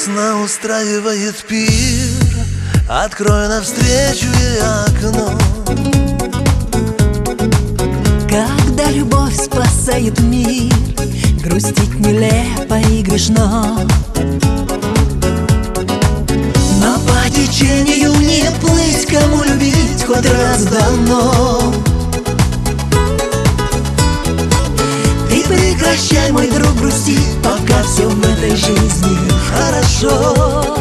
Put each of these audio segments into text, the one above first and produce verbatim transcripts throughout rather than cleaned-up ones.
Весна устраивает пир, открой навстречу ей окно. Когда любовь спасает мир, грустить нелепо и грешно. Но по течению не плыть, кому любить хоть раз дано. Ты прекращай, мой друг, грустить, пока все в этой жизни хорошо.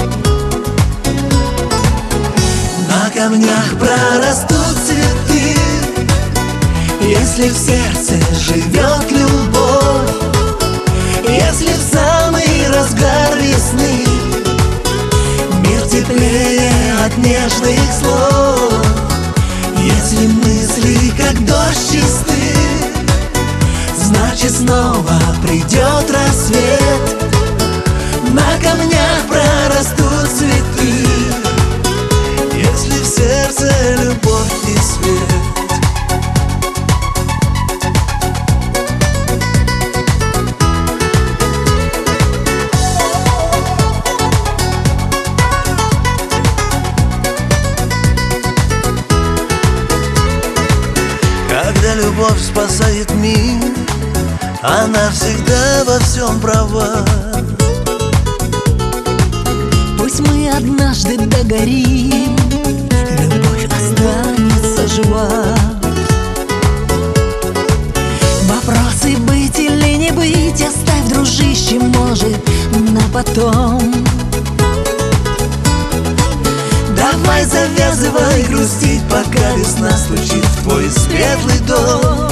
На камнях прорастут цветы, если в сердце живет любовь, если в самый разгар весны мир теплее от нежных слов, если мысли как дождь чисты, значит снова придет рассвет. На камнях прорастут цветы, если в сердце любовь и свет. Когда любовь спасает мир, она всегда во всем права. Пусть мы однажды догорим, любовь останется жива. Вопросы быть или не быть оставь, дружище, может, на потом. Давай завязывай грустить, пока весна стучит в твой светлый дом.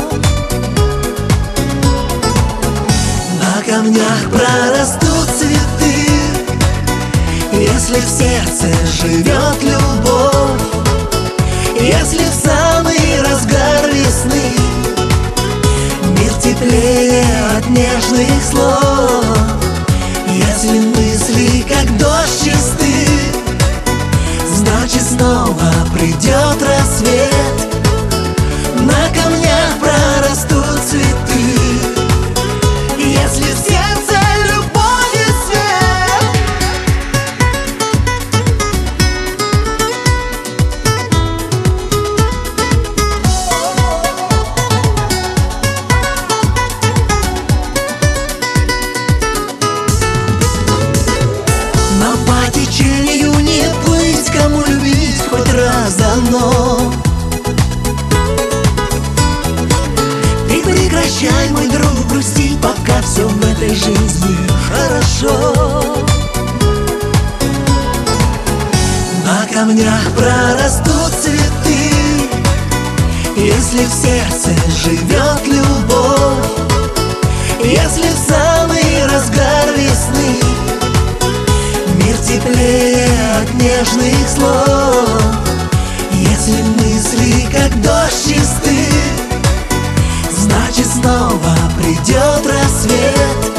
На камнях прорастут цветы, если в сердце живет любовь, если в самый разгар весны мир теплее от нежных слов, если мысли как дождь чисты, значит снова придет рассвет. На камнях прорастут цветы, если в сердце любовь и свет. Но по течению не плыть, кому любить хоть раз дано. Ты прекращай, мой друг, грустить, пока все в этой жизни хорошо. На камнях прорастут цветы, если в сердце живет любовь, если в самый разгар весны мир теплее от нежных слов, если мысли как дождь чисты, значит снова придет рассвет.